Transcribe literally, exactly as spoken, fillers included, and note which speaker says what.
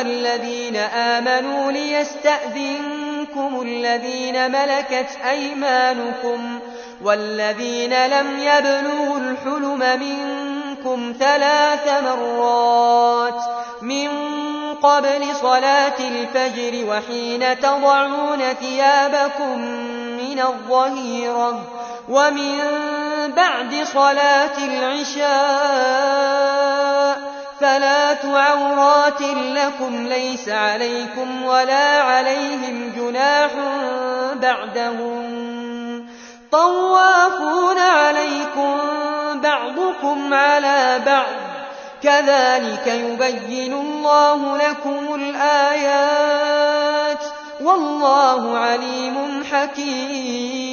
Speaker 1: الذين آمنوا ليستأذنكم الذين ملكت أيمانكم والذين لم يبلغوا الحلم منكم ثلاث مرات من قبل صلاة الفجر وحين تضعون ثيابكم من الظهيرة ومن بعد صلاة العشاء ثلاث عورات لكم ليس عليكم ولا عليهم جناح بعدهم طوافون عليكم بعضكم على بعض كذلك يبين الله لكم الآيات والله عليم حكيم.